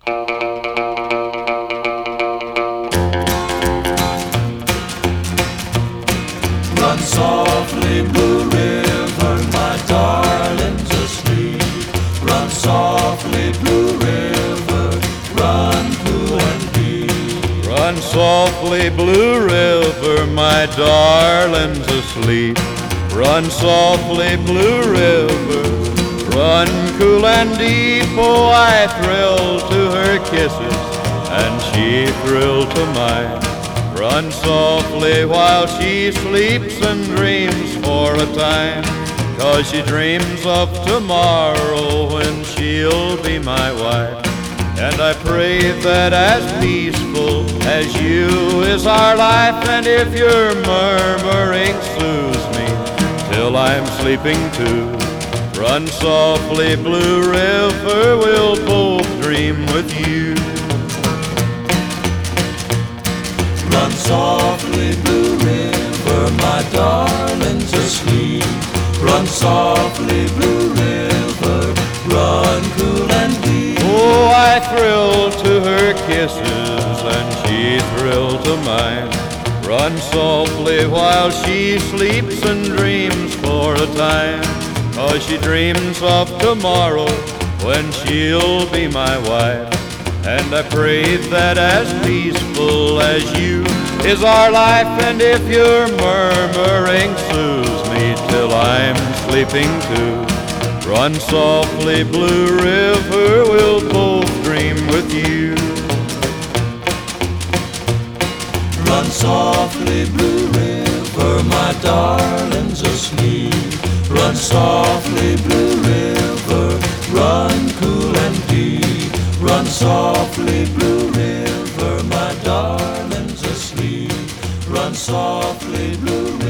Run softly, Blue River, my darling's asleep. Run softly, Blue River, run cool and deep. Run softly, Blue River, my darling's asleep. Run softly, Blue River, run cool and deep. Oh, I thrill to her kisses, and she thrilled to mine. Run softly while she sleeps and dreams for a time, 'cause she dreams of tomorrow when she'll be my wife. And I pray that as peaceful as you is our life, and if your murmuring soothes me till I'm sleeping too, run softly, Blue River, we'll both dream with you. Run softly, Blue River, my darling's asleep. Run softly, Blue River, run cool and deep. Oh, I thrill to her kisses, and she thrilled to mine. Run softly while she sleeps and dreams for a time, 'cause she dreams of tomorrow when she'll be my wife. And I pray that as peaceful as you is our life, and if your murmuring soothes me till I'm sleeping too, run softly, Blue River, we'll both dream with you. Run softly, Blue River, my darling's asleep. Run softly, Blue River, run cool and deep. Run softly, Blue River, my darling's asleep. Run softly, Blue River.